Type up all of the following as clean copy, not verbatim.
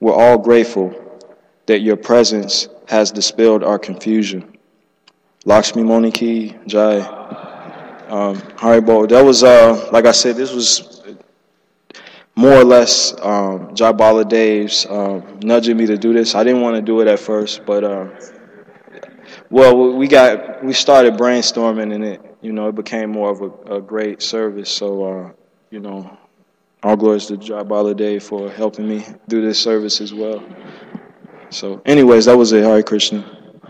We're all grateful that your presence has dispelled our confusion. Lakshmi Moniki Jai. Haribo. That was, like I said, this was more or less Jai Baladeves nudging me to do this. I didn't want to do it at first, but well, we started brainstorming, and it became more of a great service. So all glories to Jai Baladev for helping me do this service as well. So, anyways, that was it. Hare Krishna.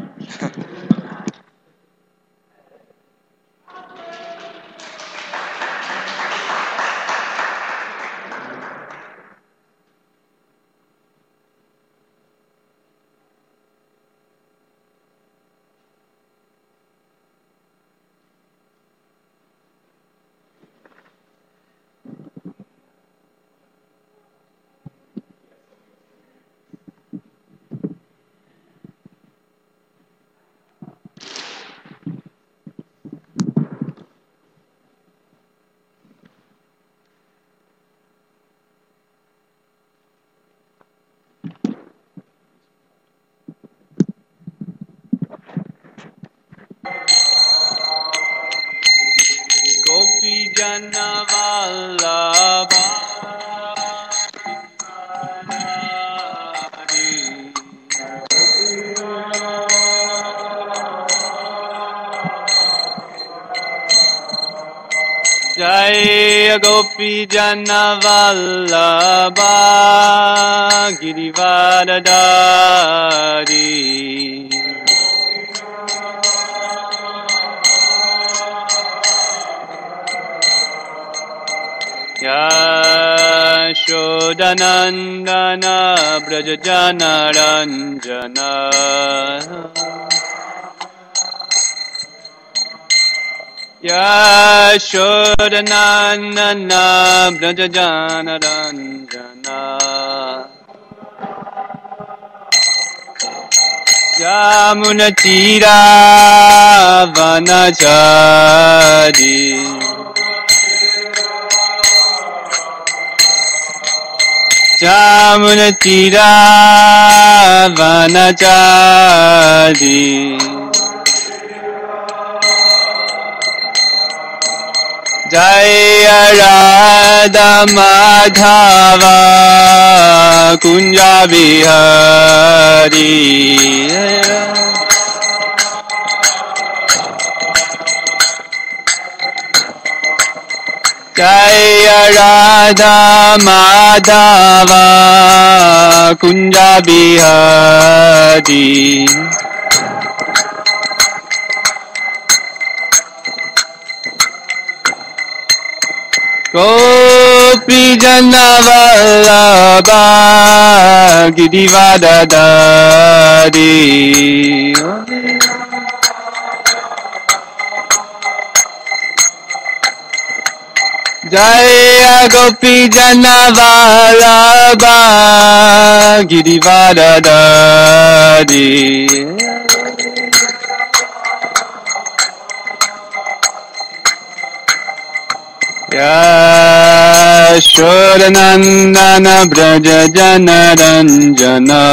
Gopi Jana Vallabha Jaya Gopi Jana Vallabha Girivardhari Yashodanandana Brajajana Ranjana Yashodanandana Brajajana Ranjana Yamunatira Vanachari Yamunatira Vanachari Jaya Radha Madhava Kunja Bihari Jaya Radha Madhava Kunja Bihari Gopi Jana Vallabha Girivardhari Jaya Gopi Jana Vallabha Girivardhari Yashodanandana Brajajana Ranjana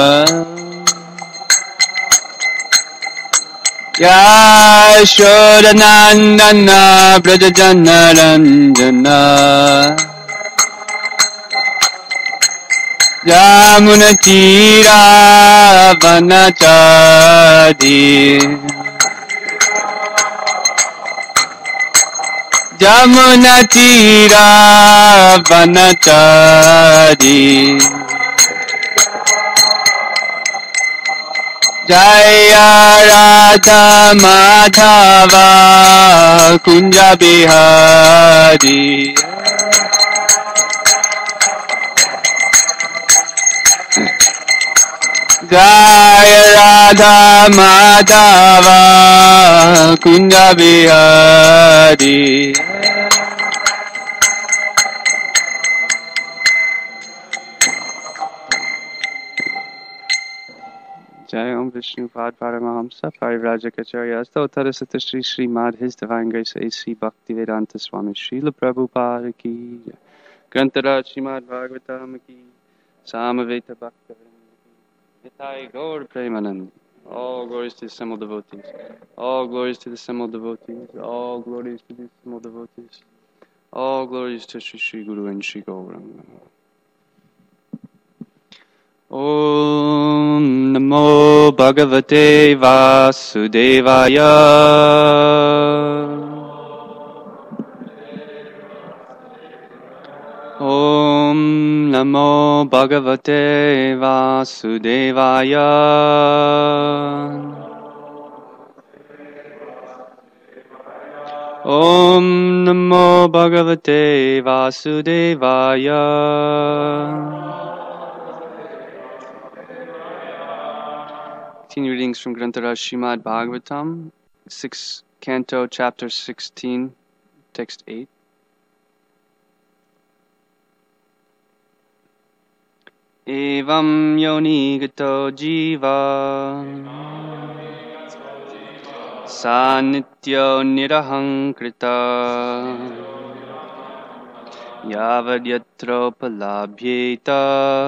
Yashodanandana Brajajana Ranjana Yamunatira Vanachari Yamunatira Vanachari Jaya Radha Madhava Kunja Bihari Jaya Radha Madhava Kunja Bihari Jai Om Vishnu Pad Paramahamsa Parivrajacharya Stotara Satashri Srimad His Divine Grace A.C. Bhaktivedanta Swami Srila Prabhupada Ki Grantaraj Srimad Bhagavatam Ki Samaveta Bhakta Nitai Gaur Premanand. All glories to the assembled devotees. All glories to the assembled devotees. All glories to the assembled devotees. All glories to Sri Sri Guru and Sri Gauranga. Om Namo Bhagavate Vasudevaya. Om Namo Bhagavate Vasudevaya. Om Namo Bhagavate Vasudevaya. Continue readings from Grantaraj Srimad Bhagavatam, 6th Canto, Chapter 16, Text 8. Evam yoni gato jiva sa nityo nirahankrita yavad yatro palabhyeta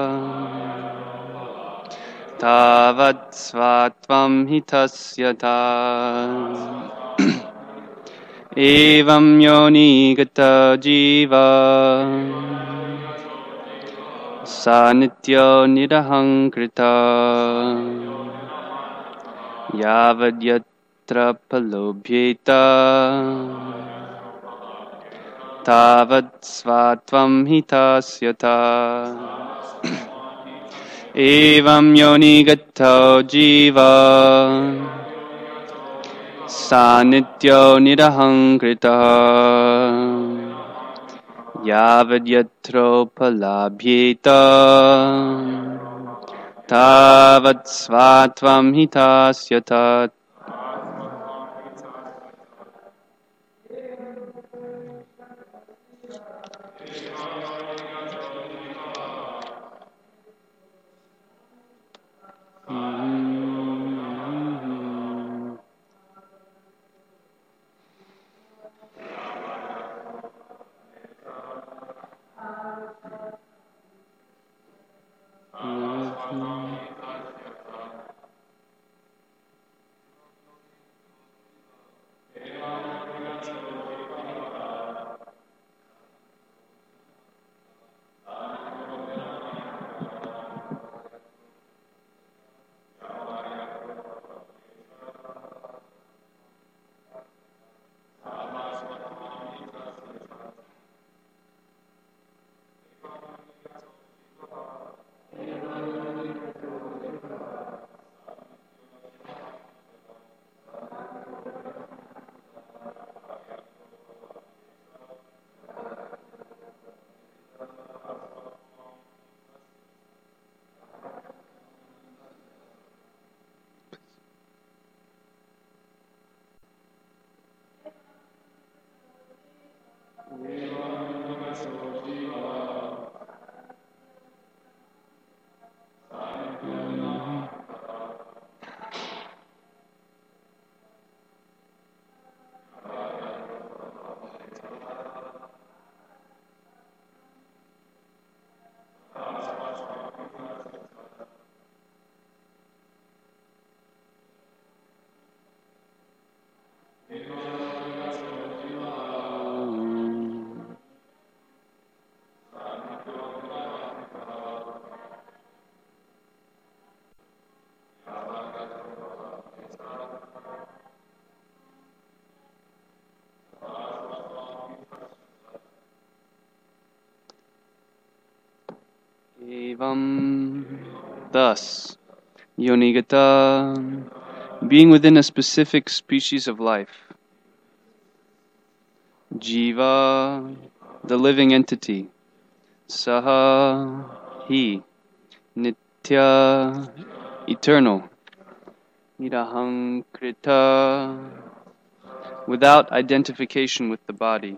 tavat svatvam hitasyata. Evam yoni gata jiva sa nityo nirahankrita yavad yatra palobhyeta tavat svatvam hitasyata. Evam yoni gato jiva sa nityo nirahankrita yavad yatro palabhyeta tavat svatvam hitasyata. Evam, thus, yonigata, being within a specific species of life. Jiva, the living entity. Saha, he. Nitya, eternal. Nirahankrita, without identification with the body.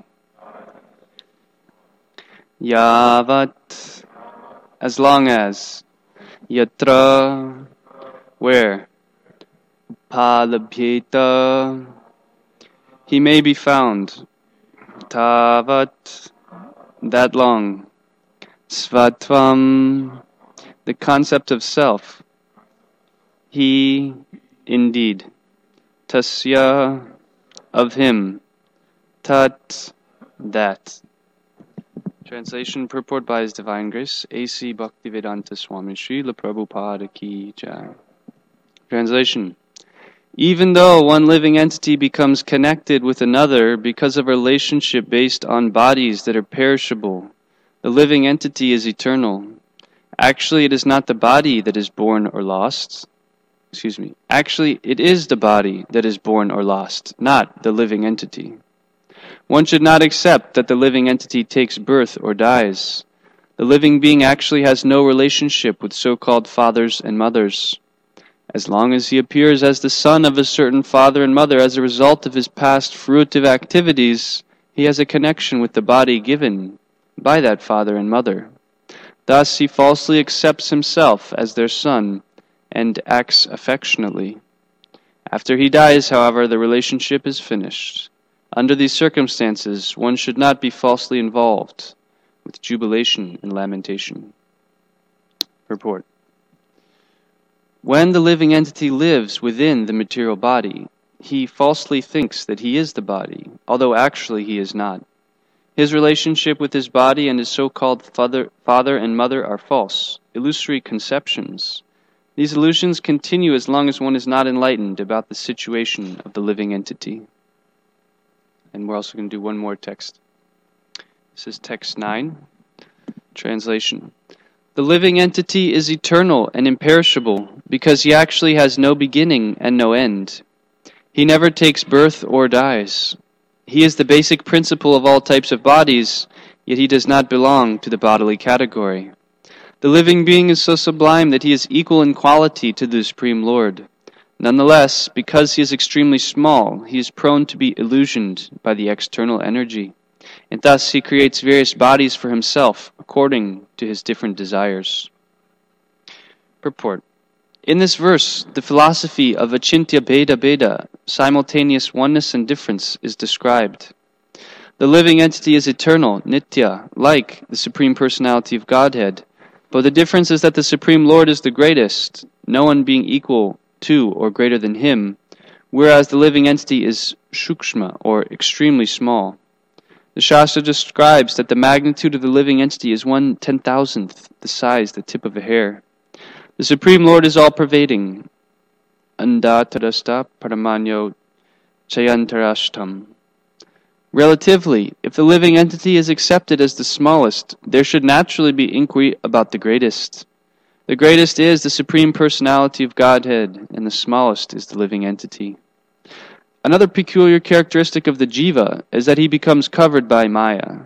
Yavat, as long as. Yatra, where. Palabhyeta, he may be found. Tavat, that long. Svatvam, the concept of self. He, indeed. Tasya, of him. Tat, that. Translation, purport by His Divine Grace, A.C. Bhaktivedanta Swami Srila Prabhupada Ki Jai. Translation. Even though one living entity becomes connected with another because of a relationship based on bodies that are perishable, the living entity is eternal. Actually, it is not the body that is born or lost. Actually, it is the body that is born or lost, not the living entity. One should not accept that the living entity takes birth or dies. The living being actually has no relationship with so-called fathers and mothers. As long as he appears as the son of a certain father and mother as a result of his past fruitive activities, he has a connection with the body given by that father and mother. Thus, he falsely accepts himself as their son and acts affectionately. After he dies, however, the relationship is finished. Under these circumstances, one should not be falsely involved with jubilation and lamentation. Purport. When the living entity lives within the material body, he falsely thinks that he is the body, although actually he is not. His relationship with his body and his so-called father and mother are false, illusory conceptions. These illusions continue as long as one is not enlightened about the situation of the living entity. And we're also going to do one more text. This is text 9. Translation. The living entity is eternal and imperishable because he actually has no beginning and no end. He never takes birth or dies. He is the basic principle of all types of bodies, yet he does not belong to the bodily category. The living being is so sublime that he is equal in quality to the Supreme Lord. Nonetheless, because he is extremely small, he is prone to be illusioned by the external energy, and thus he creates various bodies for himself according to his different desires. Purport. In this verse, the philosophy of Achintya Bheda Bheda, simultaneous oneness and difference, is described. The living entity is eternal, Nitya, like the Supreme Personality of Godhead, but the difference is that the Supreme Lord is the greatest, no one being equal to or greater than him, whereas the living entity is Shukshma, or extremely small. The Shastra describes that the magnitude of the living entity is 1/10,000th the size, the tip of a hair. The Supreme Lord is all-pervading. Andatarasta Paramanyo Chayantarashtam. Relatively, if the living entity is accepted as the smallest, there should naturally be inquiry about the greatest. The greatest is the Supreme Personality of Godhead, and the smallest is the living entity. Another peculiar characteristic of the jiva is that he becomes covered by maya.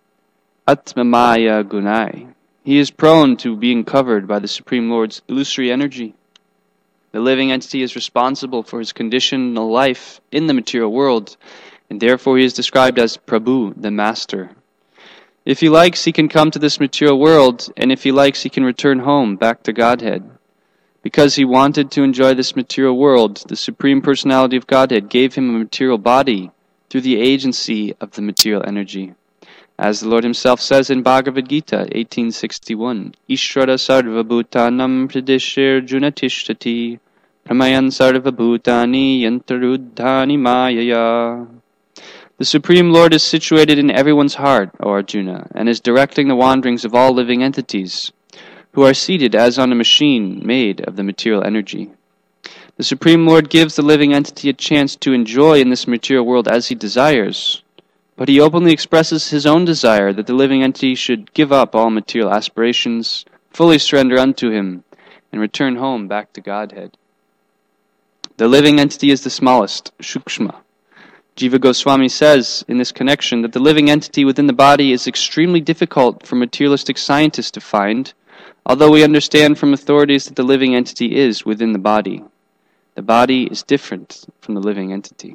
Atma maya gunai. He is prone to being covered by the Supreme Lord's illusory energy. The living entity is responsible for his conditional life in the material world, and therefore he is described as Prabhu, the Master. If he likes, he can come to this material world, and if he likes, he can return home, back to Godhead. Because he wanted to enjoy this material world, the Supreme Personality of Godhead gave him a material body through the agency of the material energy. As the Lord himself says in Bhagavad Gita 1861, Ishvara sarva bhutanam pradeshir junatishtati pramayan sarva bhutani yantaruddhani mayaya. The Supreme Lord is situated in everyone's heart, O Arjuna, and is directing the wanderings of all living entities, who are seated as on a machine made of the material energy. The Supreme Lord gives the living entity a chance to enjoy in this material world as he desires, but he openly expresses his own desire that the living entity should give up all material aspirations, fully surrender unto him, and return home back to Godhead. The living entity is the smallest, Shukshma. Jiva Goswami says in this connection that the living entity within the body is extremely difficult for materialistic scientists to find, although we understand from authorities that the living entity is within the body. The body is different from the living entity.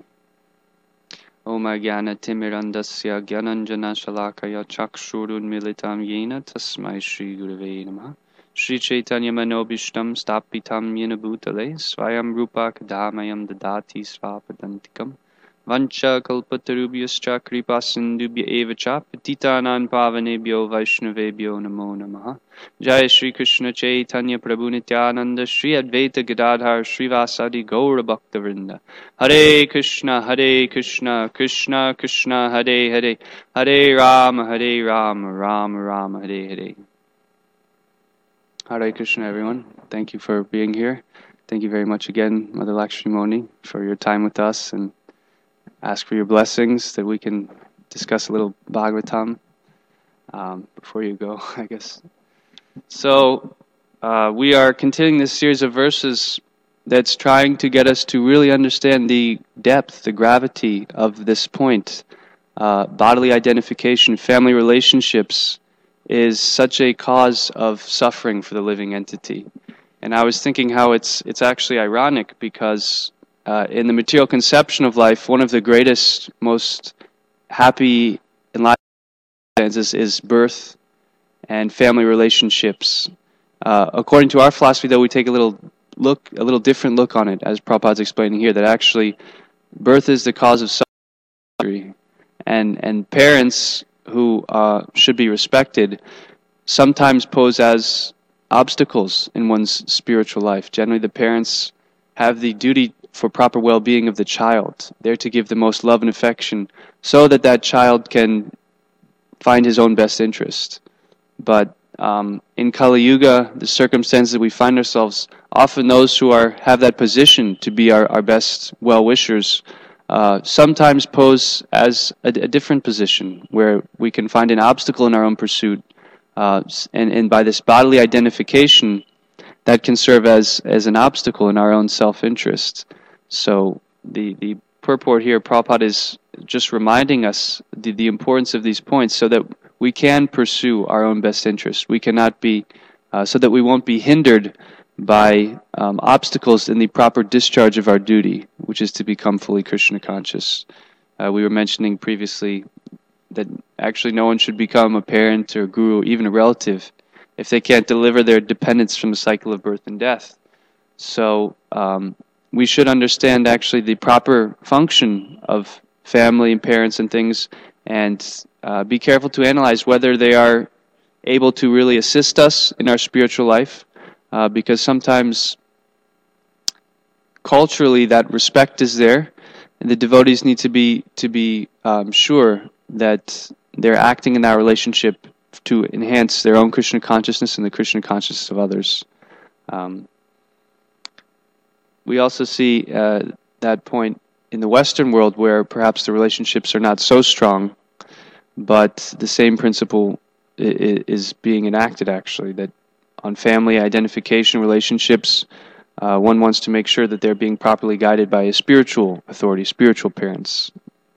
Om Jnana Timirandasya Gyananjana Shalakaya Chakshurun Militam Yena Tasmai Shri Gurave Namaha Shri Chaitanya Manobishtam Stapitam Yena Bhutale Swayam Rupa Kadamayam Dadati Svapadantikam Vancha kalpatarubhyascha kripa sindubhya eva cha patitanam pavanebhyo vaishnavebhyo namo namaha. Jai Shri Krishna Chaitanya Prabhu Nityananda Shri Advaita Gadadhar Srivasadi Gaura Bhaktavrinda. Hare Krishna Krishna Krishna Hare Hare, Hare Rama Rama Rama Hare Hare. Hare Krishna, everyone. Thank you for being here. Thank you very much again, Mother Lakshmimoni, for your time with us, and ask for your blessings that we can discuss a little Bhagavatam before you go, I guess. So, we are continuing this series of verses that's trying to get us to really understand the depth, the gravity of this point. Bodily identification, family relationships is such a cause of suffering for the living entity. And I was thinking how it's actually ironic, because in the material conception of life, one of the greatest, most happy enlightened is birth and family relationships. According to our philosophy, though, we take a little different look on it, as Prabhupada's explaining here, that actually birth is the cause of suffering, and parents who should be respected sometimes pose as obstacles in one's spiritual life. Generally, the parents have the duty for proper well-being of the child. They're to give the most love and affection so that that child can find his own best interest. But in Kali Yuga, the circumstances that we find ourselves, often those who have that position to be our best well-wishers sometimes pose as a different position, where we can find an obstacle in our own pursuit, and by this bodily identification, that can serve as an obstacle in our own self-interest. So the purport here, Prabhupada is just reminding us the importance of these points, so that we can pursue our own best interest. We cannot be, so that we won't be hindered by obstacles in the proper discharge of our duty, which is to become fully Krishna conscious. We were mentioning previously that actually no one should become a parent or a guru, even a relative, if they can't deliver their dependents from the cycle of birth and death. So we should understand actually the proper function of family and parents and things, and be careful to analyze whether they are able to really assist us in our spiritual life, because sometimes culturally that respect is there, and the devotees need to be sure that they're acting in that relationship to enhance their own Krishna consciousness and the Krishna consciousness of others. We also see that point in the Western world, where perhaps the relationships are not so strong, but the same principle is being enacted, actually, that on family identification relationships, one wants to make sure that they're being properly guided by a spiritual authority, spiritual parents.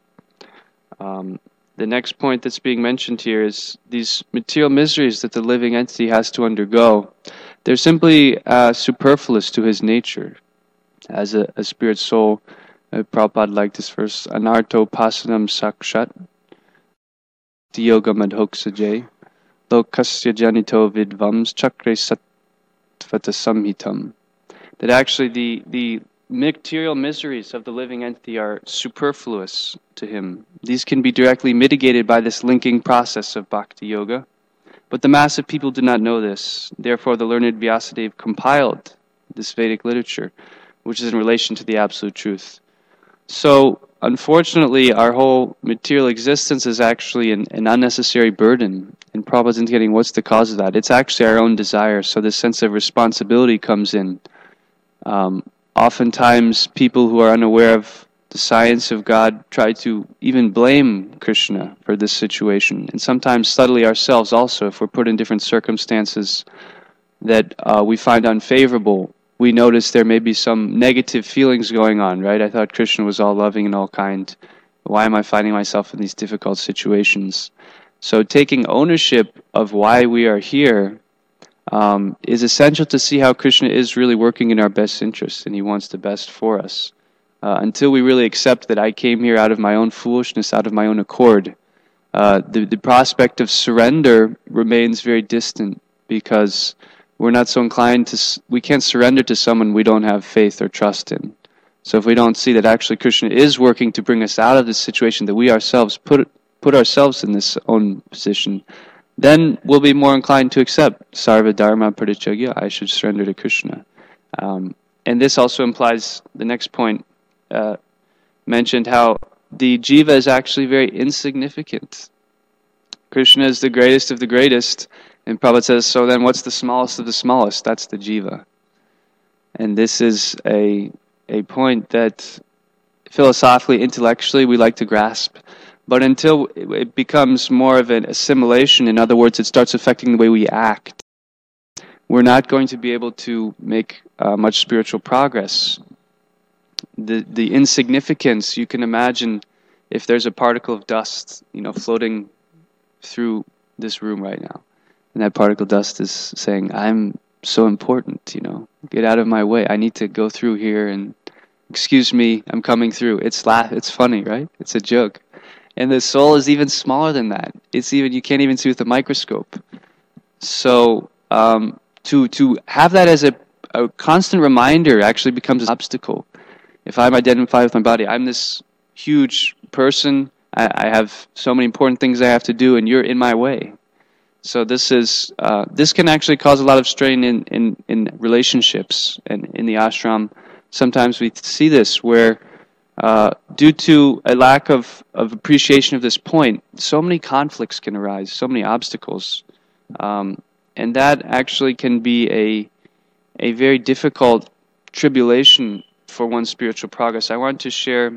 The next point that's being mentioned here is these material miseries that the living entity has to undergo. They're simply superfluous to his nature. As a spirit soul, Prabhupada liked this verse, Anarto pasanam sakshat yoga madhoksajay lokasya janito vidvams chakre satvata samhitam. That actually the material miseries of the living entity are superfluous to him. These can be directly mitigated by this linking process of bhakti yoga. But the mass of people do not know this. Therefore, the learned Vyasadeva compiled this Vedic literature, which is in relation to the absolute truth. So, unfortunately, our whole material existence is actually an unnecessary burden. And Prabhupada's indicating what's the cause of that. It's actually our own desire. So this sense of responsibility comes in. Oftentimes, people who are unaware of the science of God try to even blame Krishna for this situation. And sometimes subtly ourselves also, if we're put in different circumstances that we find unfavorable, we notice there may be some negative feelings going on, right? I thought Krishna was all loving and all kind. Why am I finding myself in these difficult situations? So taking ownership of why we are here is essential to see how Krishna is really working in our best interest, and he wants the best for us. Until we really accept that I came here out of my own foolishness, out of my own accord, the prospect of surrender remains very distant, because we're not so inclined to, we can't surrender to someone we don't have faith or trust in. So if we don't see that actually Krishna is working to bring us out of this situation, that we ourselves put ourselves in this own position, then we'll be more inclined to accept Sarva Dharma Parityagya, I should surrender to Krishna. And this also implies the next point mentioned, how the jiva is actually very insignificant. Krishna is the greatest of the greatest, and Prabhupada says, so then what's the smallest of the smallest? That's the jiva. And this is a point that philosophically, intellectually, we like to grasp. But until it becomes more of an assimilation, in other words, it starts affecting the way we act, we're not going to be able to make much spiritual progress. The insignificance, you can imagine if there's a particle of dust, floating through this room right now, and that particle of dust is saying, I'm so important, get out of my way. I need to go through here, and excuse me, I'm coming through. It's funny, right? It's a joke. And the soul is even smaller than that. You can't even see with a microscope. So to have that as a constant reminder actually becomes an obstacle. If I'm identified with my body, I'm this huge person, I have so many important things I have to do, and you're in my way. So this can actually cause a lot of strain in relationships and in the ashram. Sometimes we see this where due to a lack of appreciation of this point, so many conflicts can arise, so many obstacles. And that actually can be a very difficult tribulation for one's spiritual progress. I want to share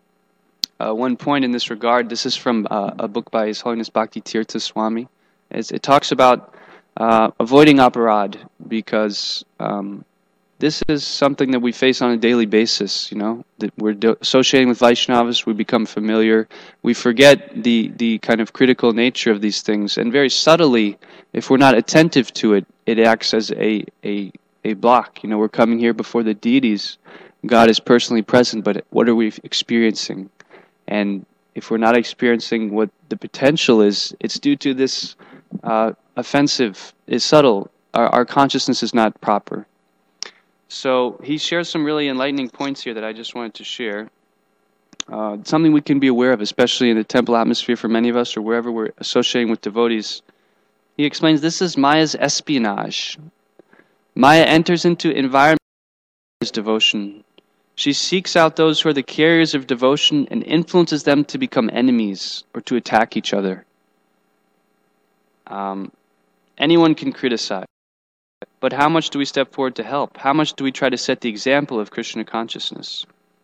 one point in this regard. This is from a book by His Holiness Bhakti Tirtha Swami. It talks about avoiding aparad, because this is something that we face on a daily basis, that we're associating with Vaishnavas, we become familiar, we forget the kind of critical nature of these things, and very subtly, if we're not attentive to it, it acts as a block. We're coming here before the deities, God is personally present, but what are we experiencing? And if we're not experiencing what the potential is, it's due to this offensive, is subtle, our consciousness is not proper. So he shares some really enlightening points here that I just wanted to share. Something we can be aware of, especially in the temple atmosphere for many of us, or wherever we're associating with devotees. He explains this is Maya's espionage. Maya enters into environment as devotion. She seeks out those who are the carriers of devotion and influences them to become enemies or to attack each other. Anyone can criticize. But how much do we step forward to help? How much do we try to set the example of Krishna consciousness?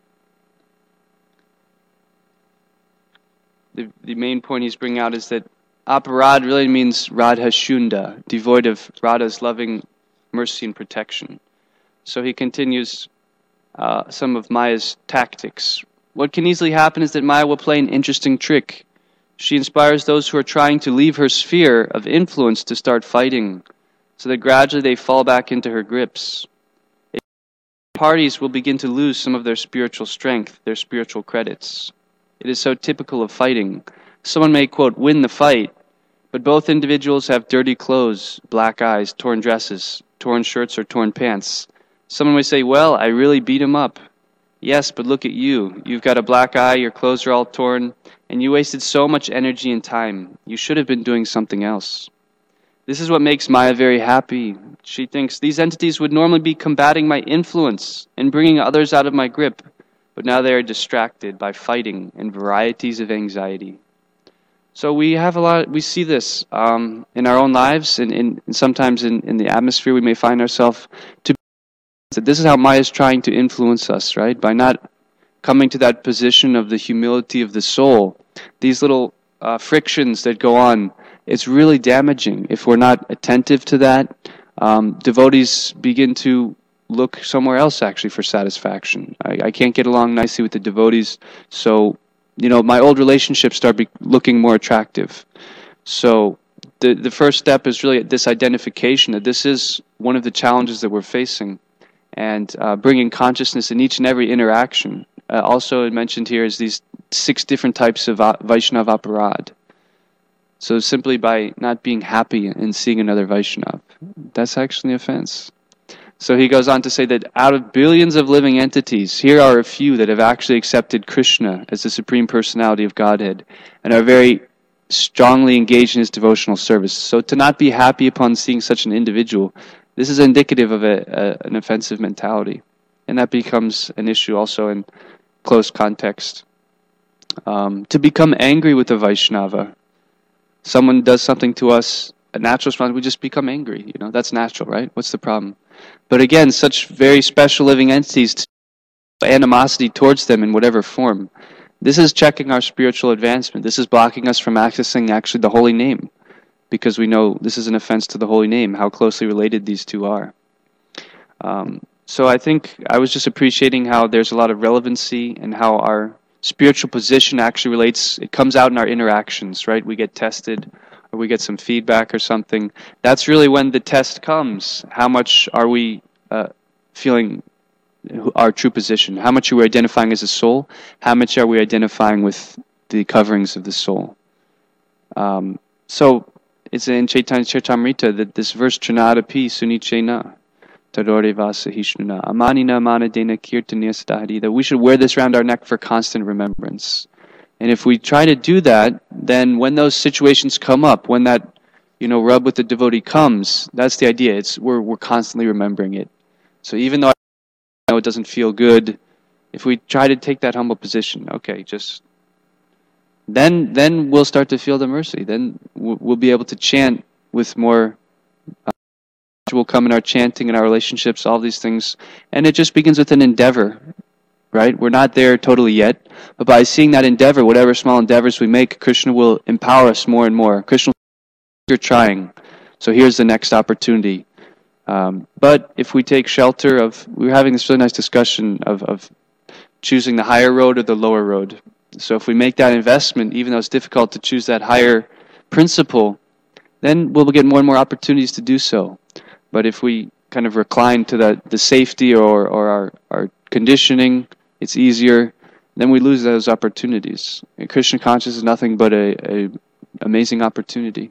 The main point he's bringing out is that aparad really means Radha Shunda, devoid of Radha's loving mercy and protection. So he continues some of Maya's tactics. What can easily happen is that Maya will play an interesting trick. She inspires those who are trying to leave her sphere of influence to start fighting, so that gradually they fall back into her grips. Parties will begin to lose some of their spiritual strength, their spiritual credits. It is so typical of fighting. Someone may, quote, win the fight, but both individuals have dirty clothes, black eyes, torn dresses, torn shirts, or torn pants. Someone may say, well, I really beat him up. Yes, but look at you. You've got a black eye, your clothes are all torn, and you wasted so much energy and time. You should have been doing something else. This is what makes Maya very happy. She thinks these entities would normally be combating my influence and bringing others out of my grip, but now they are distracted by fighting and varieties of anxiety. So we see this in our own lives, and sometimes in the atmosphere we may find ourselves to be. This is how Maya is trying to influence us, right? By not coming to that position of the humility of the soul. These little frictions that go on, it's really damaging. If we're not attentive to that, devotees begin to look somewhere else actually for satisfaction. I can't get along nicely with the devotees, so my old relationships start looking more attractive. So the first step is really this identification that this is one of the challenges that we're facing, and bringing consciousness in each and every interaction. Also mentioned here is these 6 different types of Vaishnava aparad. So simply by not being happy in seeing another Vaishnava, that's actually an offense. So he goes on to say that out of billions of living entities, here are a few that have actually accepted Krishna as the Supreme Personality of Godhead and are very strongly engaged in his devotional service. So to not be happy upon seeing such an individual, this is indicative of an offensive mentality. And that becomes an issue also in close context. To become angry with a Vaishnava, someone does something to us, a natural response, we just become angry. That's natural, right? What's the problem? But again, such very special living entities, animosity towards them in whatever form, this is checking our spiritual advancement. This is blocking us from accessing actually the holy name, because we know this is an offense to the holy name, how closely related these two are. So I think I was just appreciating how there's a lot of relevancy and how our spiritual position actually relates. It comes out in our interactions, right? We get tested, or we get some feedback or something. That's really when the test comes. How much are we feeling our true position? How much are we identifying as a soul? How much are we identifying with the coverings of the soul? So it's in Chaitanya Charitamrita that this verse, Trinadapi Sunichena Tadore Vasahishnuna Amanina Manadena Kirtaniya Sadahari, that we should wear this around our neck for constant remembrance. And if we try to do that, then when those situations come up, when that rub with the devotee comes, that's the idea. We're constantly remembering it. So even though I know it doesn't feel good, if we try to take that humble position, okay, just then we'll start to feel the mercy. Then we'll be able to chant with more. Will come in our chanting and our relationships, all these things, and it just begins with an endeavor. Right? We're not there totally yet, but by seeing that endeavor, whatever small endeavors we make, Krishna will empower us more and more. Krishna will say, you're trying, so here's the next opportunity. But if we take shelter of, we were having this really nice discussion of choosing the higher road or the lower road. So if we make that investment, even though it's difficult to choose that higher principle, then we'll get more and more opportunities to do so. But if we kind of recline to the safety or our conditioning, it's easier, then we lose those opportunities. And Krishna consciousness is nothing but a amazing opportunity.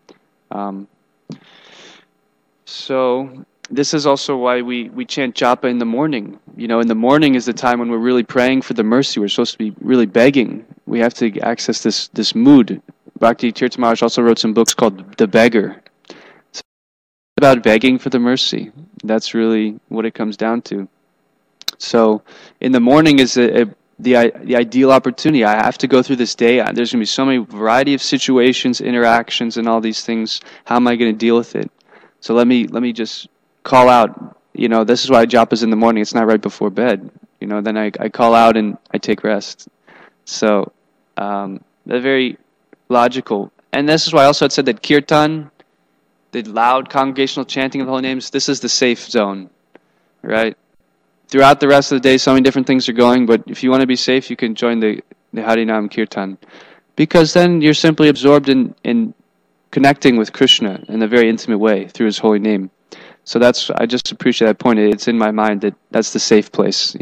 So this is also why we chant japa in the morning. In the morning is the time when we're really praying for the mercy. We're supposed to be really begging. We have to access this mood. Bhakti Tirtha Maharaj also wrote some books called The Beggar. So it's about begging for the mercy. That's really what it comes down to. So in the morning is the ideal opportunity. I have to go through this day. There's going to be so many variety of situations, interactions, and all these things. How am I going to deal with it? So let me just call out. This is why japa is in the morning. It's not right before bed. Then I call out and I take rest. So they're very logical. And this is why I also had said that kirtan, the loud congregational chanting of the holy names, this is the safe zone, right? Throughout the rest of the day, so many different things are going, but if you want to be safe, you can join the Harinam Kirtan. Because then you're simply absorbed in connecting with Krishna in a very intimate way through his holy name. So I just appreciate that point. It's in my mind that that's the safe place,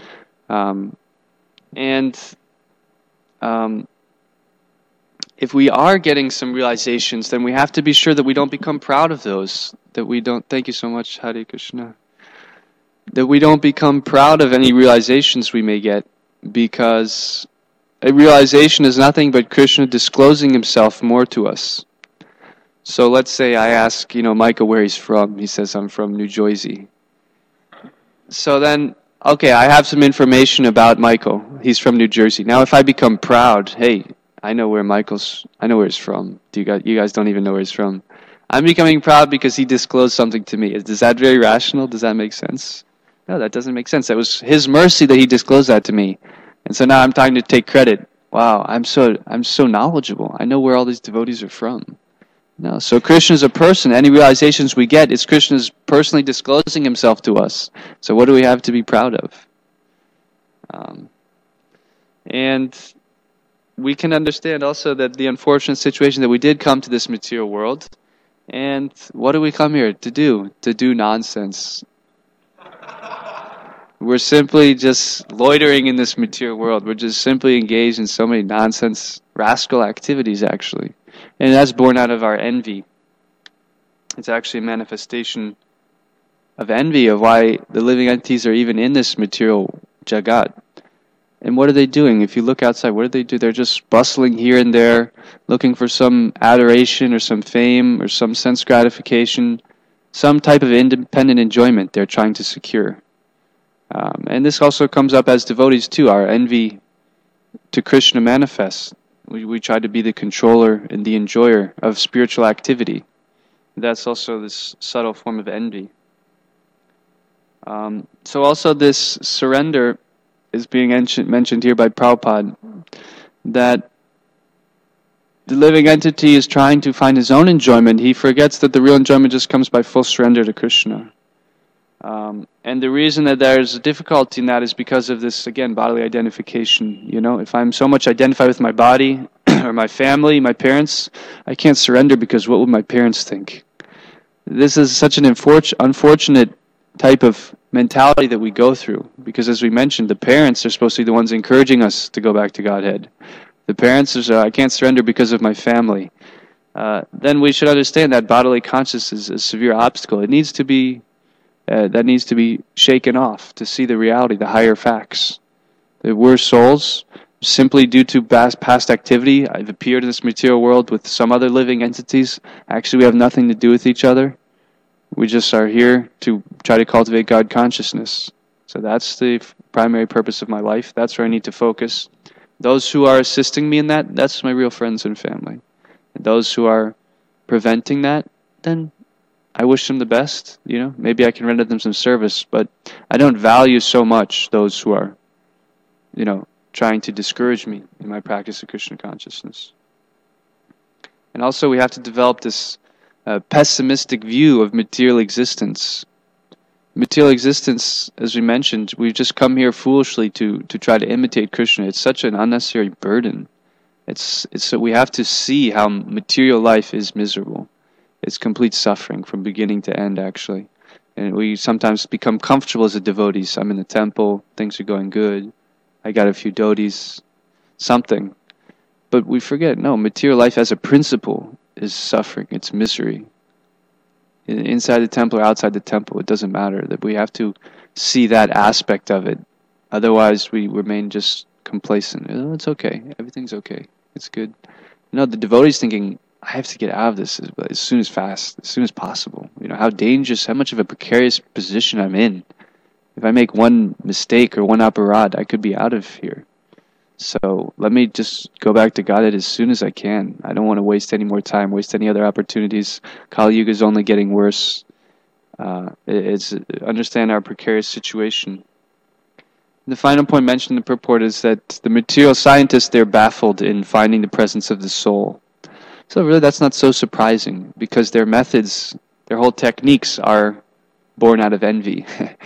if we are getting some realizations, then we have to be sure that we don't become proud of those. Thank you so much, Hare Krishna. That we don't become proud of any realizations we may get, because a realization is nothing but Krishna disclosing himself more to us. So let's say I ask, Micah where he's from. He says, I'm from New Jersey. So then, okay, I have some information about Michael. He's from New Jersey. Now if I become proud, hey, I know where he's from. You guys don't even know where he's from. I'm becoming proud because he disclosed something to me. Is that very rational? Does that make sense? No, that doesn't make sense. That was his mercy that he disclosed that to me. And so now I'm trying to take credit. Wow, I'm so knowledgeable. I know where all these devotees are from. No, so Krishna is a person. Any realizations we get, it's Krishna's personally disclosing himself to us. So what do we have to be proud of? And we can understand also that the unfortunate situation that we did come to this material world, and what do we come here to do? To do nonsense. We're simply just loitering in this material world. We're just simply engaged in so many nonsense, rascal activities, actually. And that's born out of our envy. It's actually a manifestation envy, of why the living entities are even in this material jagat. And what are they doing? If you look outside, what do they do? They're just bustling here and there, looking for some adoration or some fame or some sense gratification, some type of independent enjoyment they're trying to secure. And this also comes up as devotees too. Our envy to Krishna manifests. We try to be the controller and the enjoyer of spiritual activity. That's also this subtle form of envy. So also this surrender is being mentioned here by Prabhupada, that the living entity is trying to find his own enjoyment. He forgets that the real enjoyment just comes by full surrender to Krishna. And the reason that there's a difficulty in that is because of this, again, bodily identification. You know, if I'm so much identified with my body or my family, my parents, I can't surrender because what would my parents think? This is such an unfortunate type of mentality that we go through, because as we mentioned, the parents are supposed to be the ones encouraging us to go back to Godhead. The parents are, I can't surrender because of my family. Then we should understand that bodily consciousness is a severe obstacle. It needs to be that needs to be shaken off to see the reality, the higher facts. That we're souls simply due to past activity. I've appeared in this material world with some other living entities. Actually, we have nothing to do with each other. We just are here to try to cultivate God consciousness. So that's the primary purpose of my life. That's where I need to focus. Those who are assisting me in that, that's my real friends and family. And those who are preventing that, then I wish them the best. You know, maybe I can render them some service, but I don't value so much those who are, you know, trying to discourage me in my practice of Krishna consciousness. And also we have to develop this pessimistic view of material existence. Material existence, as we mentioned, we've just come here foolishly to try to imitate Krishna. It's such an unnecessary burden. It's so we have to see how material life is miserable. It's complete suffering from beginning to end, actually. And we sometimes become comfortable as a devotees. I'm in the temple, things are going good, I got a few dotis, something. But we forget, no, material life as a principle is suffering, it's misery. Inside the temple or outside the temple, it doesn't matter. That we have to see that aspect of it. Otherwise, we remain just complacent. Oh, it's okay, everything's okay, it's good. No, the devotee's thinking, I have to get out of this as soon as possible. You know, how dangerous, how much of a precarious position I'm in. If I make one mistake or one aparad, I could be out of here. So let me just go back to Godhead as soon as I can. I don't want to waste any more time, waste any other opportunities. Kali Yuga is only getting worse. It's understand our precarious situation. The final point mentioned in the purport is that the material scientists, they're baffled in finding the presence of the soul. So really that's not so surprising, because their methods, their whole techniques are born out of envy.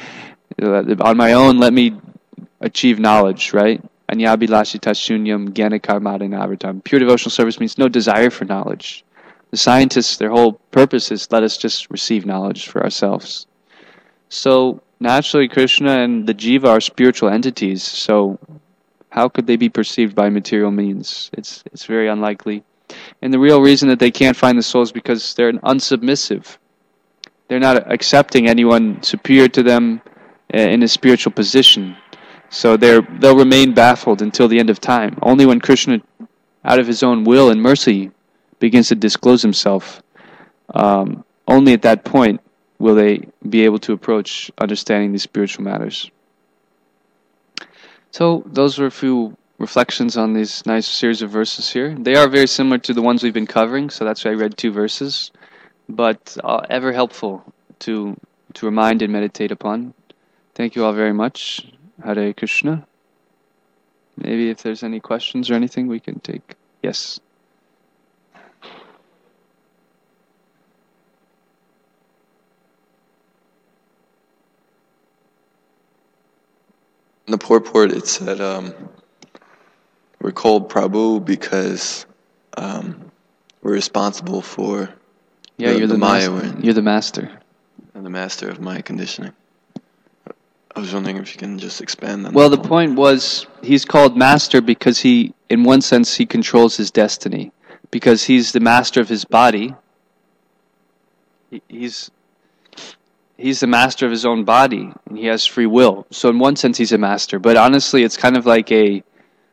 On my own, let me achieve knowledge, right? Anyabhilashita shunyam jnana karmadinavritam. Pure devotional service means no desire for knowledge. The scientists, their whole purpose is let us just receive knowledge for ourselves. So naturally Krishna and the jiva are spiritual entities, so how could they be perceived by material means? It's very unlikely. And the real reason that they can't find the soul is because they're unsubmissive. They're not accepting anyone superior to them in a spiritual position. So they'll remain baffled until the end of time. Only when Krishna, out of his own will and mercy, begins to disclose himself, only at that point will they be able to approach understanding these spiritual matters. So those were a few reflections on these nice series of verses here. They are very similar to the ones we've been covering, so that's why I read 2 verses, but ever helpful to remind and meditate upon. Thank you all very much. Hare Krishna. Maybe if there's any questions or anything we can take. Yes. In the purport it said we're called Prabhu because we're responsible for you're the Maya. You're the master. I'm the master of Maya conditioning. I was wondering if you can just expand on that. Well, the point was, he's called master because he, in one sense, he controls his destiny. Because he's the master of his body. He's he's the master of his own body, and he has free will. So in one sense, he's a master. But honestly, it's kind of like a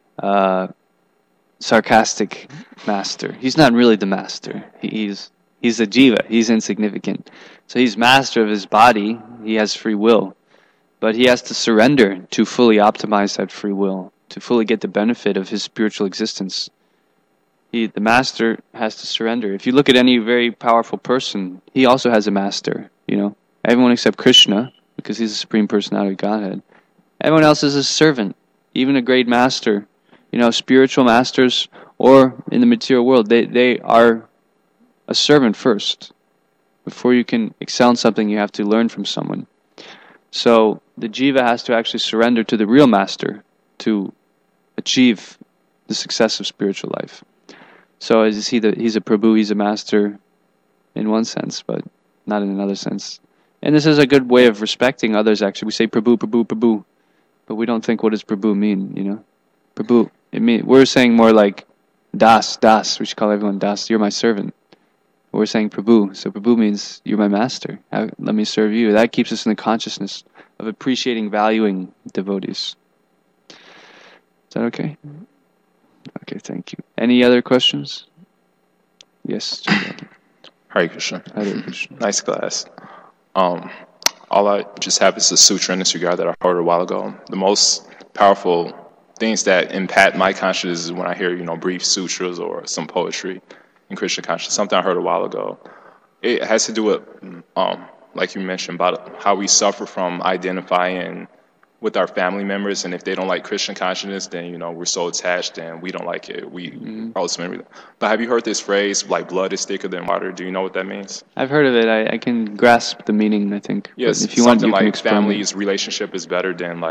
sarcastic master. He's not really the master. He's a jiva. He's insignificant. So he's master of his body. He has free will. But he has to surrender to fully optimize that free will, to fully get the benefit of his spiritual existence. The master has to surrender. If you look at any very powerful person, he also has a master, Everyone except Krishna, because he's the Supreme Personality of Godhead. Everyone else is a servant. Even a great master, spiritual masters, or in the material world, they are a servant first. Before you can excel in something, you have to learn from someone. So the jiva has to actually surrender to the real master to achieve the success of spiritual life. So as you see, he's a Prabhu, he's a master in one sense, but not in another sense. And this is a good way of respecting others, actually. We say Prabhu, Prabhu, Prabhu, but we don't think, what does Prabhu mean, Prabhu, we're saying more like Das, Das. We should call everyone Das. You're my servant. We're saying Prabhu. So Prabhu means you're my master. Let me serve you. That keeps us in the consciousness of appreciating, valuing devotees. Is that okay? Okay, thank you. Any other questions? Yes. Hare Krishna. Hare Krishna. Nice class. All I just have is a sutra in this regard that I heard a while ago. The most powerful things that impact my consciousness is when I hear, brief sutras or some poetry in Krishna consciousness. Something I heard a while ago. It has to do with, like you mentioned, about how we suffer from identifying with our family members, and if they don't like Krishna consciousness, then we're so attached and we don't like it. But have you heard this phrase, like blood is thicker than water? Do you know what that means? I've heard of it. I can grasp the meaning, I think. Yes, if you want, you like can explain family's relationship is better than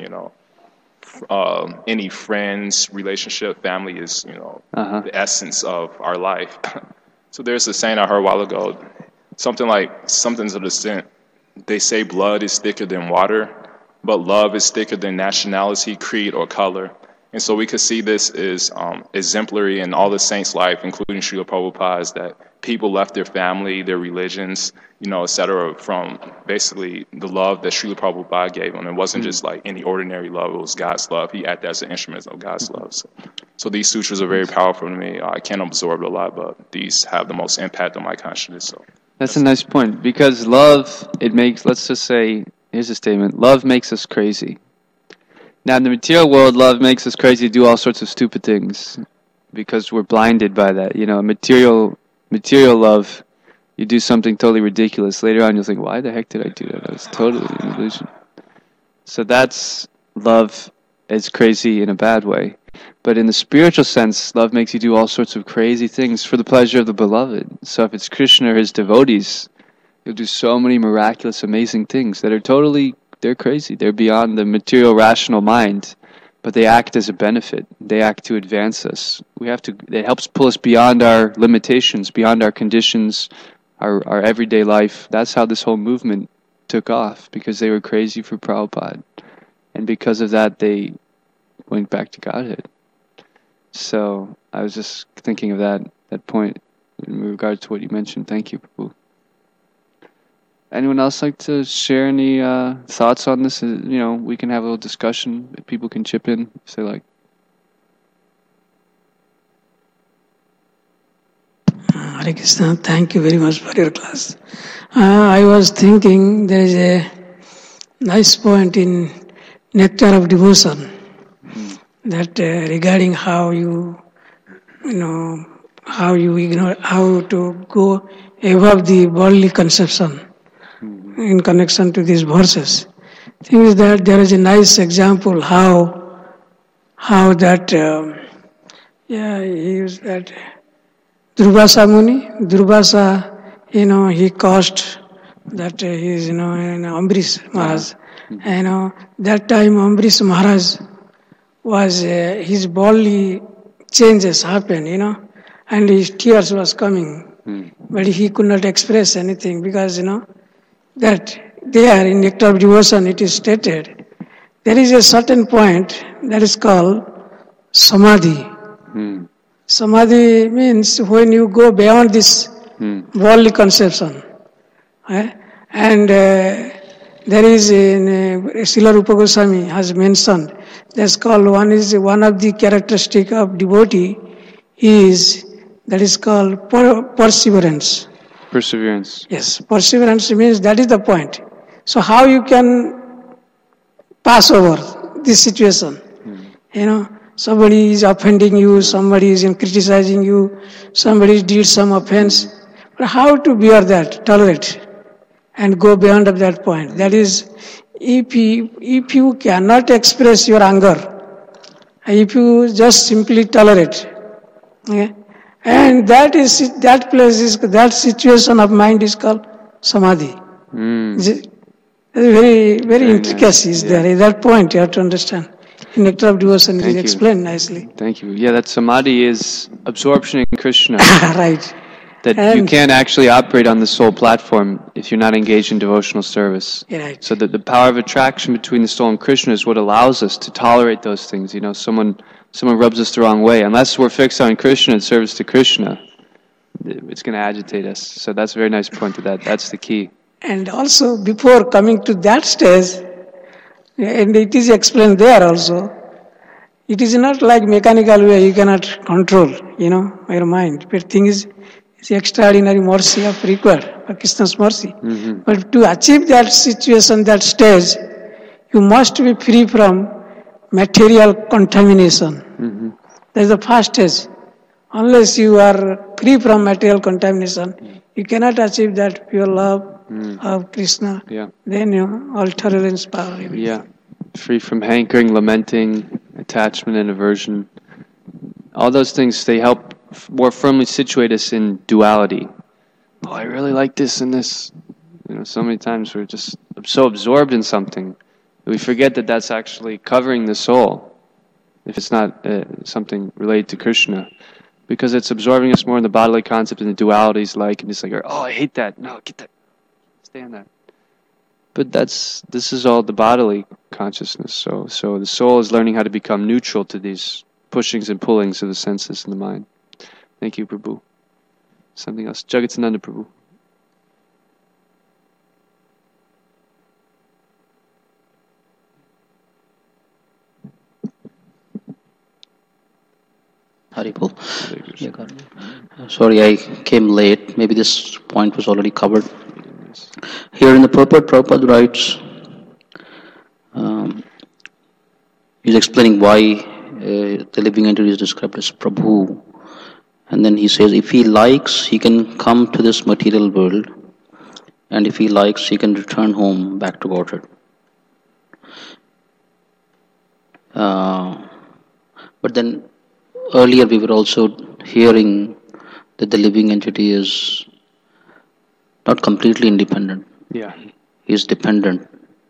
any friend's relationship. Family is the essence of our life. So there's a saying I heard a while ago, something to the extent, they say blood is thicker than water, but love is thicker than nationality, creed, or color. And so we could see this as exemplary in all the saints' life, including Srila Prabhupada's, that people left their family, their religions, et cetera, from basically the love that Srila Prabhupada gave them. It wasn't just like any ordinary love, it was God's love. He acted as an instrument of God's love. So these sutras are very powerful to me. I can't absorb it a lot, but these have the most impact on my consciousness. So that's a nice point, because love, let's just say, here's a statement, love makes us crazy. Now, in the material world, love makes us crazy to do all sorts of stupid things because we're blinded by that. Material love, you do something totally ridiculous. Later on, you'll think, why the heck did I do that? I was totally an illusion. So that's love is crazy in a bad way. But in the spiritual sense, love makes you do all sorts of crazy things for the pleasure of the beloved. So if it's Krishna or his devotees, you'll do so many miraculous, amazing things that are they're crazy. They're beyond the material, rational mind, but they act as a benefit. They act to advance us. It helps pull us beyond our limitations, beyond our conditions, our everyday life. That's how this whole movement took off, because they were crazy for Prabhupada. And because of that, they went back to Godhead. So I was just thinking of that point in regard to what you mentioned. Thank you, Prabhu. Anyone else like to share any thoughts on this? We can have a little discussion. People can chip in if they like. Hare Krishna, thank you very much for your class. I was thinking there is a nice point in Nectar of Devotion that regarding how you ignore, how to go above the worldly conception. In connection to these verses, thing is that there is a nice example how that he used that Durvasa Muni. Durvasa, he caused that he is Ambarish Maharaj. That time Ambarish Maharaj was his bodily changes happened, and his tears was coming, but he could not express anything because that there in Nectar of Devotion it is stated there is a certain point that is called Samadhi. Samadhi means when you go beyond this worldly conception. And there is in Srila Rupa Goswami has mentioned that's called one of the characteristic of devotee is that is called perseverance. Perseverance. Yes, perseverance means that is the point. So how you can pass over this situation? Somebody is offending you, somebody is criticizing you, somebody did some offense. But how to bear that, tolerate, and go beyond of that point? That is, if you cannot express your anger, if you just simply tolerate, okay, and that situation of mind is called samadhi. Very, very intricacy is there. At that point, you have to understand. In Nectar of Devotion, it is explained nicely. Thank you. Yeah, that samadhi is absorption in Krishna. Right. That you can't actually operate on the soul platform if you're not engaged in devotional service. Right. So that the power of attraction between the soul and Krishna is what allows us to tolerate those things. Someone rubs us the wrong way. Unless we're fixed on Krishna and service to Krishna, it's going to agitate us. So that's a very nice point to that. That's the key. And also, before coming to that stage, and it is explained there also, it is not like mechanical way you cannot control, your mind. But thing is, it's extraordinary mercy of required for Krishna's mercy. Mm-hmm. But to achieve that situation, that stage, you must be free from material contamination. Mm-hmm. That is the first stage. Unless you are free from material contamination, you cannot achieve that pure love of Krishna. Yeah. Then all tolerance power. Everything. Yeah. Free from hankering, lamenting, attachment and aversion. All those things, they help more firmly situate us in duality. Oh, I really like this and this. So many times we're just so absorbed in something that we forget that that's actually covering the soul, if it's not something related to Krishna. Because it's absorbing us more in the bodily concept and the dualities and it's like, oh, I hate that. No, get that. Stay on that. But this is all the bodily consciousness. So the soul is learning how to become neutral to these pushings and pullings of the senses and the mind. Thank you, Prabhu. Something else. Jagatananda Prabhu. Haribol. Sorry, I came late. Maybe this point was already covered. Here in the Prabhupada writes, he's explaining why the living entity is described as Prabhu. And then he says, if he likes, he can come to this material world. And if he likes, he can return home back to Godhead. But then earlier we were also hearing that the living entity is not completely independent. Yeah. He is dependent.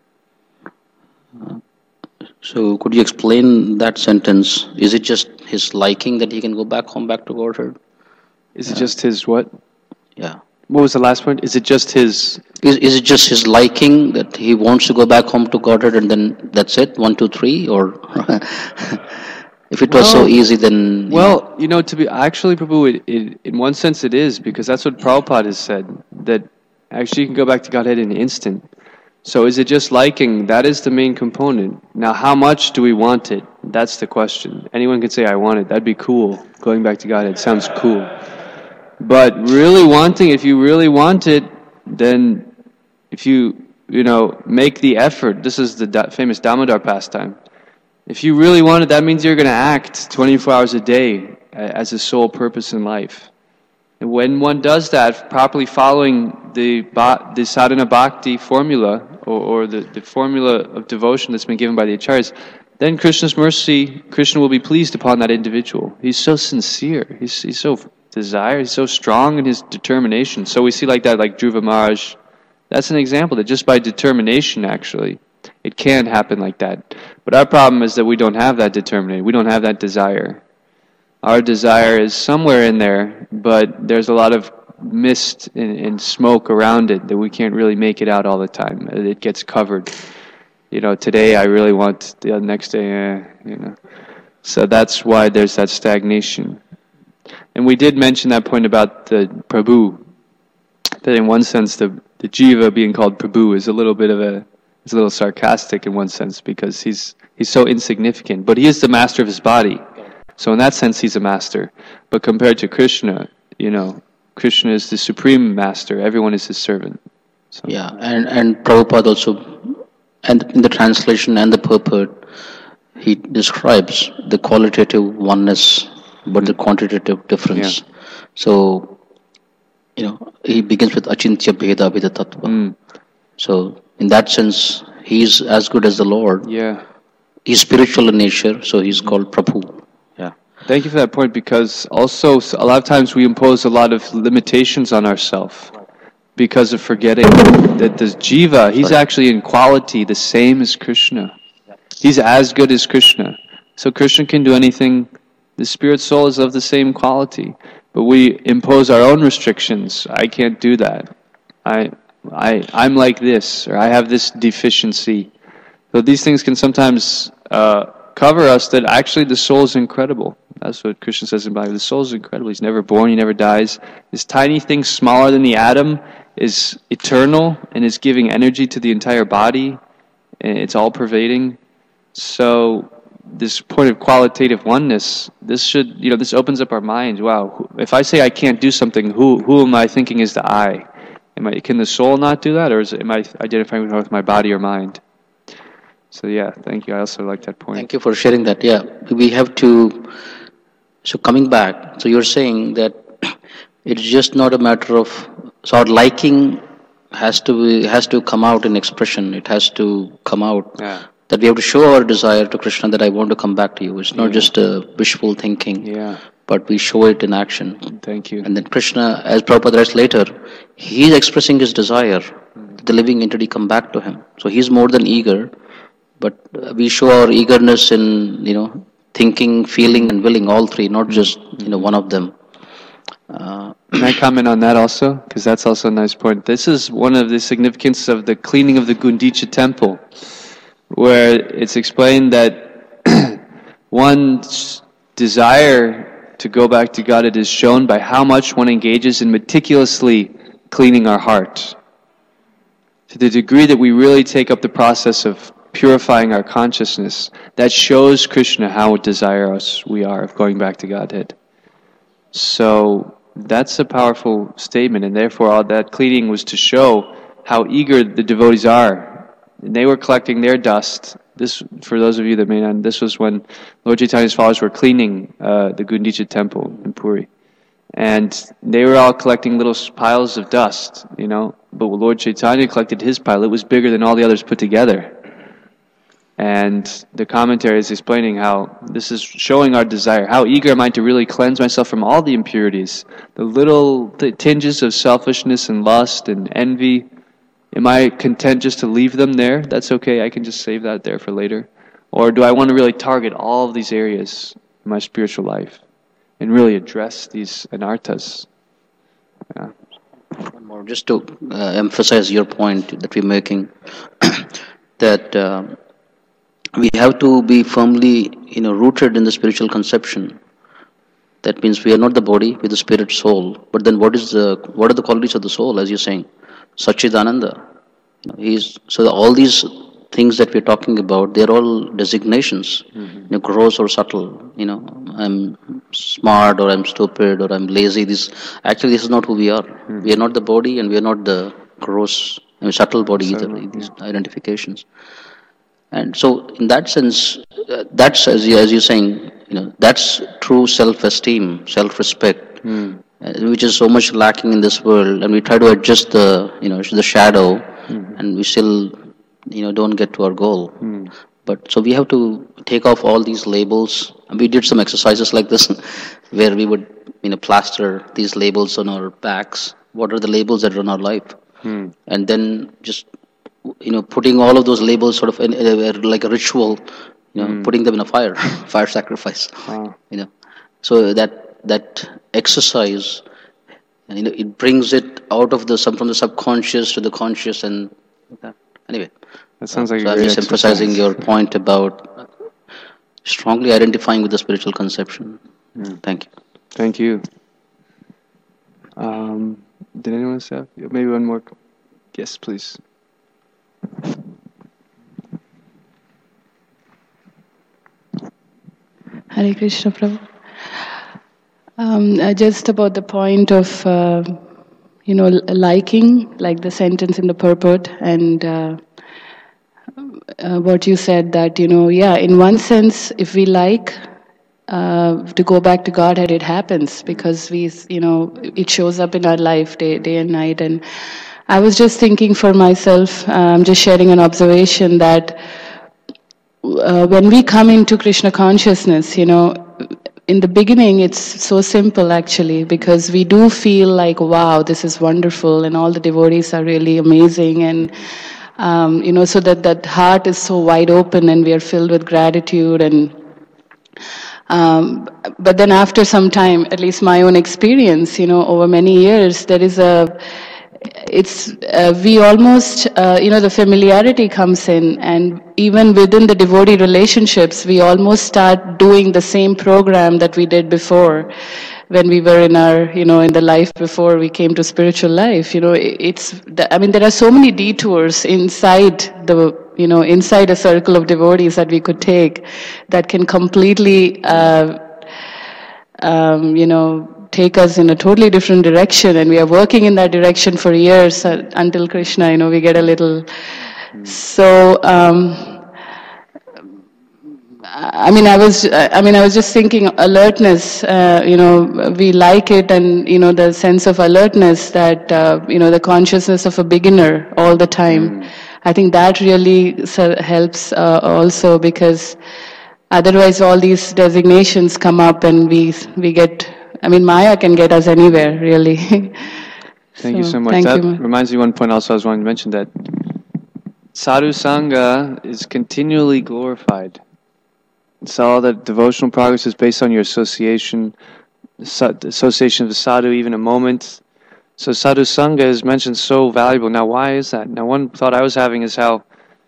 So could you explain that sentence? Is it just his liking that he can go back home, back to Godhead? Is it just his what? Yeah. What was the last point? Is it just his... Is it just his liking that he wants to go back home to Godhead and then that's it? 1, 2, 3? Or if it was so easy, then... to be... Actually, Prabhu, in one sense it is, because that's what Prabhupada has said, that actually you can go back to Godhead in an instant. So is it just liking? That is the main component. Now, how much do we want it? That's the question. Anyone can say, I want it. That'd be cool. Going back to Godhead sounds cool. But really wanting, if you really want it, then if you make the effort, this is the famous Damodar pastime. If you really want it, that means you're going to act 24 hours a day as a sole purpose in life. And when one does that, properly following the sadhana bhakti formula, or the formula of devotion that's been given by the acharyas, then Krishna's mercy, Krishna will be pleased upon that individual. He's so sincere. He's so desire. He's so strong in his determination. So we see like Dhruva Maharaj. That's an example that just by determination, actually, it can happen like that. But our problem is that we don't have that determination. We don't have that desire. Our desire is somewhere in there, but there's a lot of mist and smoke around it that we can't really make it out all the time. It gets covered. Today I really want, the next day, So that's why there's that stagnation. And we did mention that point about the Prabhu, that in one sense the the jiva being called Prabhu is a little sarcastic in one sense, because he's so insignificant, but he is the master of his body. So in that sense, he's a master. But compared to Krishna, Krishna is the supreme master. Everyone is his servant. So. Yeah, and Prabhupada also, and in the translation and the purport, he describes the qualitative oneness, but the quantitative difference. Yeah. So, he begins with Achintya Bheda Vida Tattva. So, in that sense, he's as good as the Lord. Yeah. He's spiritual in nature, so he's called Prabhu. Yeah. Thank you for that point, because also a lot of times we impose a lot of limitations on ourselves because of forgetting that the jiva, he's actually in quality the same as Krishna. He's as good as Krishna. So Krishna can do anything. The spirit soul is of the same quality. But we impose our own restrictions. I can't do that. I'm like this, or I have this deficiency. So these things can sometimes cover us that actually the soul is incredible. That's what Krishna says in the Bible. The soul is incredible. He's never born, he never dies. This tiny thing smaller than the atom is eternal and is giving energy to the entire body. And it's all pervading. So this point of qualitative oneness, this should, this opens up our minds. Wow, if I say I can't do something, who am I thinking is the I? Can the soul not do that, or am I identifying with my body or mind? So yeah, thank you. I also like that point. Thank you for sharing that. Yeah, we have to. So coming back, so you're saying that it's just not a matter of, so our liking has to come out in expression. It has to come out. Yeah. That we have to show our desire to Krishna that I want to come back to you. It's not just a wishful thinking. Yeah. But we show it in action. Thank you. And then Krishna, as Prabhupada writes later, he's expressing his desire that the living entity come back to him. So he's more than eager, but we show our eagerness in, thinking, feeling, and willing, all three, not just, one of them. Can I comment on that also? Because that's also a nice point. This is one of the significance of the cleaning of the Gundicha temple, where it's explained that one's desire to go back to God, it is shown by how much one engages in meticulously cleaning our heart. To the degree that we really take up the process of purifying our consciousness, that shows Krishna how desirous we are of going back to Godhead. So that's a powerful statement, and therefore all that cleaning was to show how eager the devotees are. And they were collecting their dust. This, for those of you that may not, this was when Lord Chaitanya's followers were cleaning the Gundicha temple in Puri. And they were all collecting little piles of dust, But when Lord Chaitanya collected his pile, it was bigger than all the others put together. And the commentary is explaining how this is showing our desire. How eager am I to really cleanse myself from all the impurities? The tinges of selfishness and lust and envy. Am I content just to leave them there? That's okay, I can just save that there for later. Or do I want to really target all of these areas in my spiritual life and really address these anarthas? Yeah. One more, just to emphasize your point that we're making, that we have to be firmly, rooted in the spiritual conception. That means we are not the body, we're the spirit soul. But then what are the qualities of the soul, as you're saying? Satchidananda. So all these things that we're talking about, they're all designations, gross or subtle. I'm smart, or I'm stupid, or I'm lazy. This is not who we are. We are not the body, and we are not the gross, subtle body either. These identifications. And so, in that sense, that's as you're saying, that's true self-esteem, self-respect, which is so much lacking in this world. And we try to adjust the shadow, and we still, don't get to our goal. But so we have to take off all these labels. And we did some exercises like this, where we would, plaster these labels on our backs. What are the labels that run our life? And then just putting all of those labels sort of in like a ritual, putting them in a fire sacrifice. Wow. So that exercise, and it brings it out of from the subconscious to the conscious, and anyway. That sounds like so I'm just emphasizing your point about strongly identifying with the spiritual conception. Thank you. Thank you. Did anyone say maybe one more? Yes, please. Hare Krishna, Prabhu. Just about the point of, liking, like the sentence in the purport, and what you said that, in one sense, if we like to go back to Godhead, it happens because it shows up in our life day and night. And I was just thinking for myself, I'm just sharing an observation that when we come into Krishna consciousness, in the beginning it's so simple actually, because we do feel like, wow, this is wonderful and all the devotees are really amazing, and so that heart is so wide open and we are filled with gratitude. And but then after some time, at least my own experience, over many years, there is we almost, the familiarity comes in, and even within the devotee relationships, we almost start doing the same program that we did before when we were in our, in the life before we came to spiritual life. There are so many detours inside inside a circle of devotees that we could take that can completely, take us in a totally different direction, and we are working in that direction for years until Krishna, we get a little. So, I was just thinking alertness. We like it, and the sense of alertness that the consciousness of a beginner all the time. I think that really helps also, because otherwise all these designations come up and we get. Maya can get us anywhere, really. Thank you so much. That reminds me one point also I was wanting to mention, that Sadhu Sangha is continually glorified. It's all that devotional progress is based on your association of the sadhu, even a moment. So Sadhu Sangha is mentioned so valuable. Now, why is that? Now, one thought I was having is how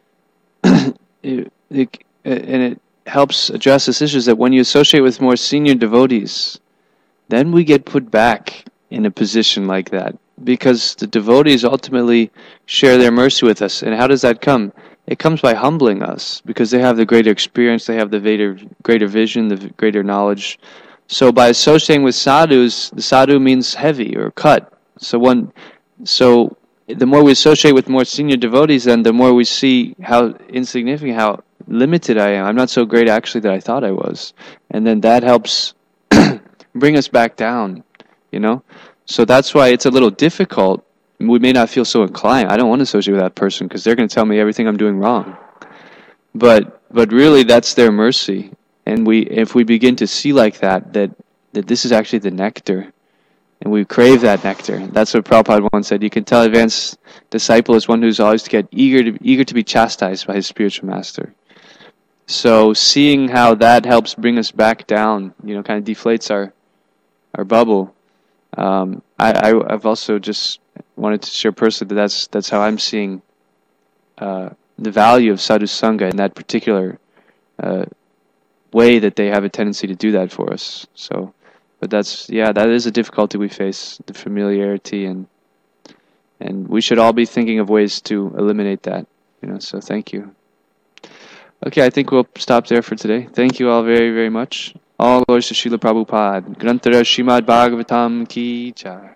it helps address this issue, is that when you associate with more senior devotees, then we get put back in a position like that, because the devotees ultimately share their mercy with us. And how does that come? It comes by humbling us, because they have the greater experience, they have the greater vision, the greater knowledge. So by associating with sadhus, the sadhu means heavy or cut. So the more we associate with more senior devotees, then the more we see how insignificant, how limited I am. I'm not so great actually that I thought I was. And then that helps bring us back down, So that's why it's a little difficult. We may not feel so inclined. I don't want to associate with that person because they're going to tell me everything I'm doing wrong. But really, that's their mercy. And if we begin to see like that this is actually the nectar, and we crave that nectar. That's what Prabhupada once said. You can tell advanced disciple is one who's always eager to be chastised by his spiritual master. So seeing how that helps bring us back down, kind of deflates our bubble. I've also just wanted to share personally that's how I'm seeing the value of Sadhu Sangha in that particular way that they have a tendency to do that for us. So, but that is a difficulty we face, the familiarity, and we should all be thinking of ways to eliminate that. So thank you. Okay, I think we'll stop there for today. Thank you all very, very much. All glories to Srila Prabhupada. Grantara Srimad Bhagavatam Ki Jai.